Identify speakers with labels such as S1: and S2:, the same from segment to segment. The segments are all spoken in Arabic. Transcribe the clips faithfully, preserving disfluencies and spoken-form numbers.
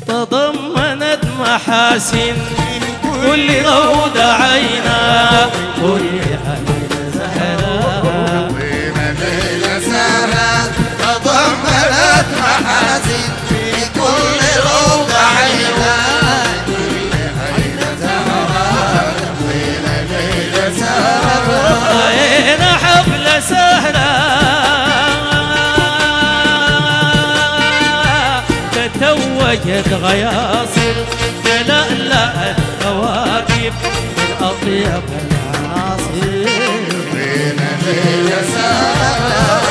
S1: تضمنت محاسن كل روضة عينا كل عين زهرة
S2: بين ليلة سهرة تضمنت محاسن في كل روضة عينا كل عين زهرة بين ليلة سهرة
S1: رأينا حفلة سهرة تتوجت غياصر تلألأت كواكب من أطيب العناصر
S2: بين ليلة سهرة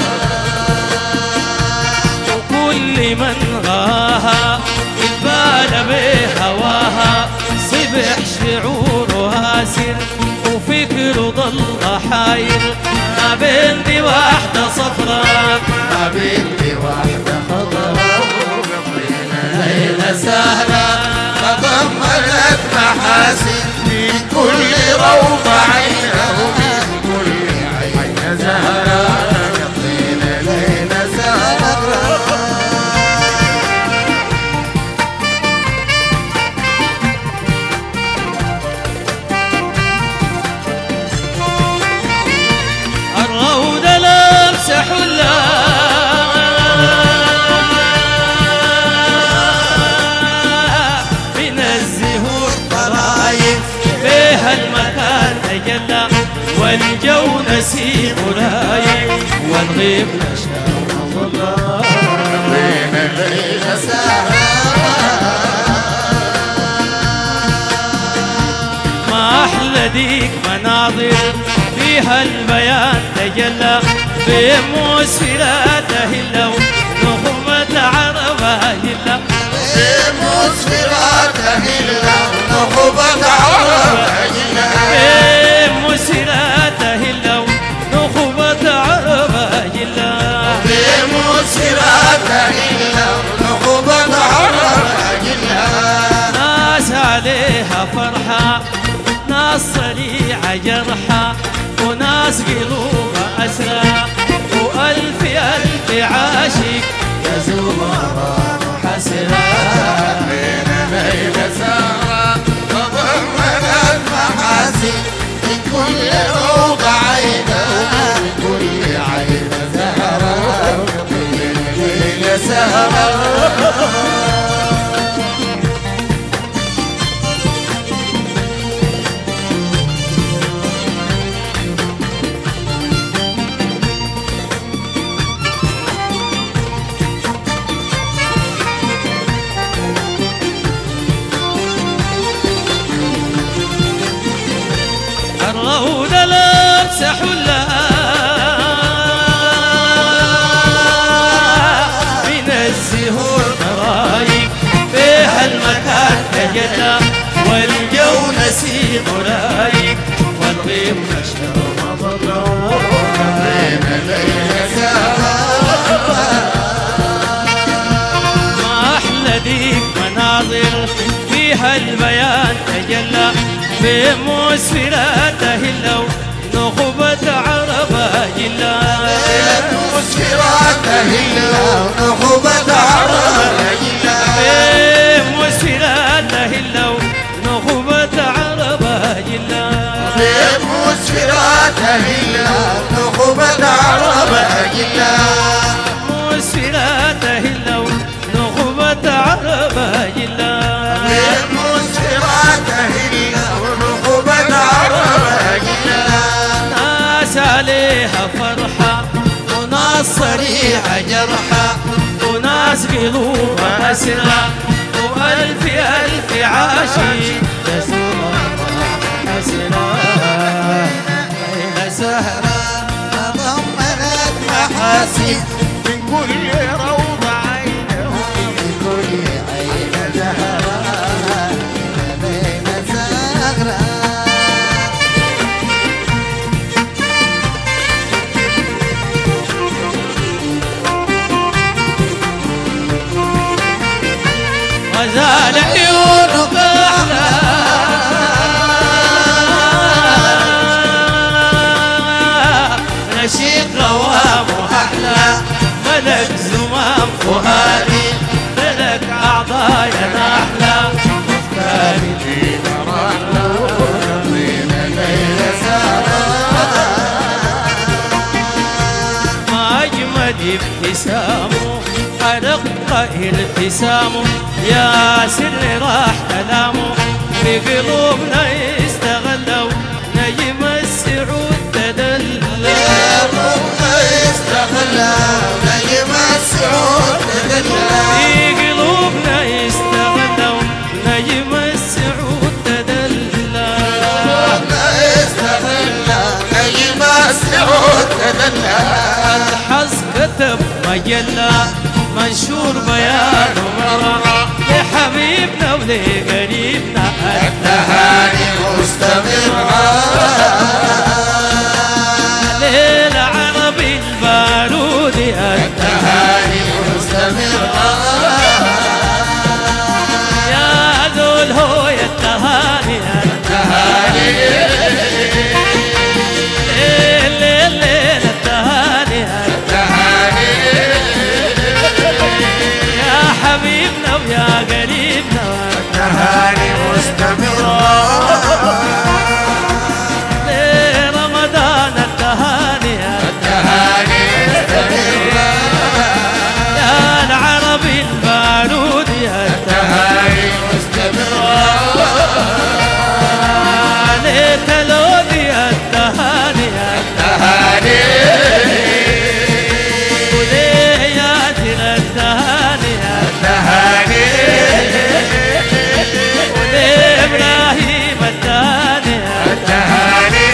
S1: وكل من غاها البال بهواها صبح شعورها سر وفكره ضل حاير ما بين دي واحدة صفراء
S2: ما بين دي واحدة خضراء ليلة سهرة تضمنت محاسن من كل روضة عينه من كل عين زهرة يقضينا ليلة سهرة
S1: الروضة لابسة حلة المكان تجلى والجو نسيم رايق والغيب نشام الله
S2: بين الليلة سهرة
S1: ما أحلى ديك مناظر فيها البيان تجلى بمسفرات هلا ونغمة عربة هلا
S2: بمسفرات هلا ونغمة عربة
S1: بمسفرات هلا ونغمة عربة هلا
S2: بمسفرات هلا ونغمة عربة هلا
S1: ناس عليها فرحة ناس صريعة جرحة وناس قلوبها أسرى وألف ألف عاشق يزور حسرة
S2: بين ليلة سهرة تضمنت محاسن من كل روضة عينه من كل عين زهرة بين ليلة سهرة
S1: الروضة لابسة حلة من الزهور رايق فيها المكان تجلى والجو نسيم رايق والغيب نشام الله
S2: بين ليلة سهرة
S1: ما أحلى ديك مناظر فيها البيان تجلى بمسفرات هلا ونخبة عربة جلا
S2: بمسفرات هلا ونغمة عربة جلا
S1: بمسفرات هلا ونخبة عربة جلا
S2: بمسفرات هلا ونغمة عربة جلا
S1: مسفرات هلا ونخبة عربة جلا
S2: بمسفرات هلا ونغمة عربة جلا
S1: ناس عليها فرحة وناس صريعة جرحة وناس قلوبها أسرى وألف ألف عاشق يسوع حسرة
S2: ليلة سهرة تضمنت محاسن من كل روضة عينه من كل عين زهرة ليلة سهرة
S1: وزال عيونك أحلى نشيق غوام أحلى ملك زمام فؤادي ملك العضايا نحلى مختارين
S2: جينا رحنا ورضينا ليلة سهرة
S1: ما أجمل ابتسامه أرق التسامه يا سر راح كلامه في قلوبنا يستغلوا نجم السعود تدلى
S2: قلوبنا يستغلى نجم السعود تدلى
S1: في قلوبنا يستغلوا نجم السعود تدلى
S2: قلوبنا يستغلى نجم السعود تدلى
S1: الحظ كتب مجلة منشور بيان مرة لحبيبنا ولقريبنا
S2: التهاني مستمرة
S1: للعربي البارودي
S2: التهاني مستمرة
S1: يا ذو الهوية التهاني
S2: التهاني
S1: الليل الليل التهاني
S2: التهاني
S1: يا حبيبنا ويا قريبنا
S2: التهاني مستمرة
S1: لرمضان التهاني
S2: التهاني مستمرة
S1: يا العربي البارودي
S2: التهاني مستمرة
S1: لتلودي التهاني
S2: التهاني
S1: ولياتنا التهاني
S2: التهاني
S1: ولإبراهيم التهاني
S2: التهاني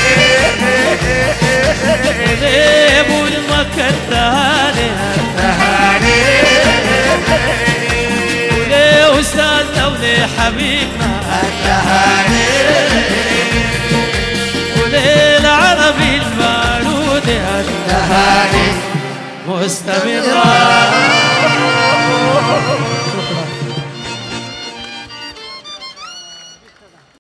S1: ولأبو المكة التهاني
S2: التهاني
S1: ولأستاذنا ولحبيبنا
S2: التهاني
S1: وللعربي البارودي
S2: التهاني
S1: مستمرة